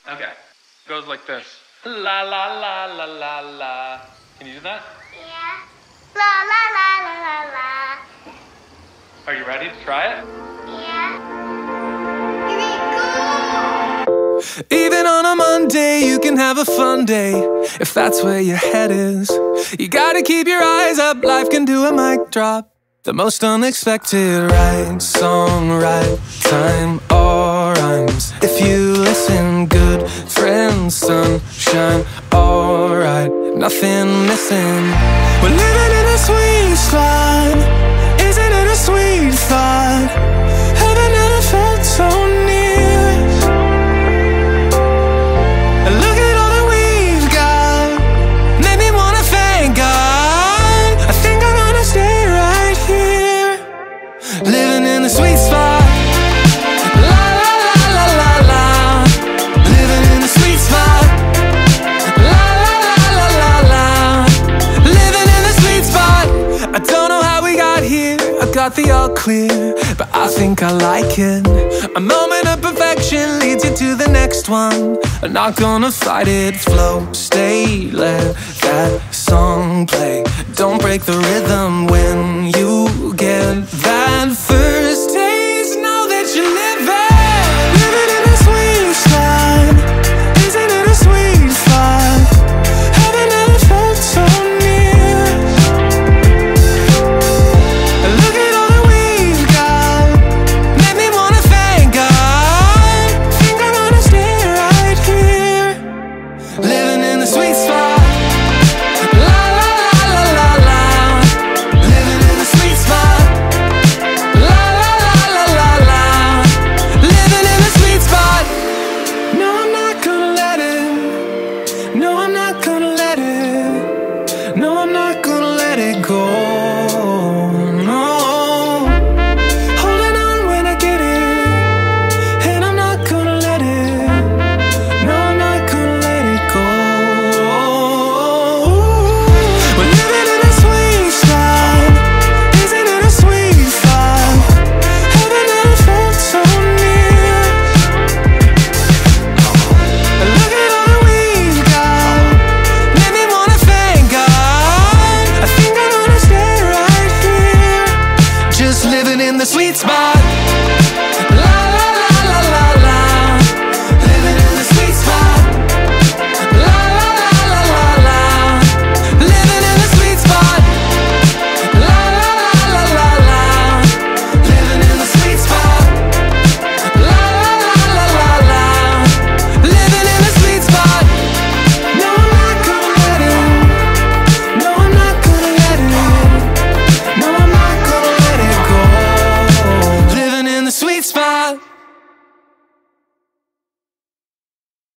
Okay. It goes like this. La la la la la la. Can you do that? Yeah. La la la la la la. Are you ready to try it? Yeah. Here we go. Even on a Monday, you can have a fun day if that's where your head is. You gotta keep your eyes up, life can do a mic drop. The most unexpected, right song, right time, or rhymes. If you listen, good friends, sunshine, alright, nothing missing. We're living in a sweet spot, isn't it a sweet thought? Heaven never felt so near. And look at all that we've got, made me wanna thank God. I think I'm gonna stay right here, living in the sweet spot. La la la la la la, living in the sweet spot. La la la la la la, living in the sweet spot. I don't know how we got here, I got the all clear, but I think I like it. A moment of perfection leads you to the next one. I'm not gonna fight it, flow, stay, let that song play. Don't break the rhythm when you get that first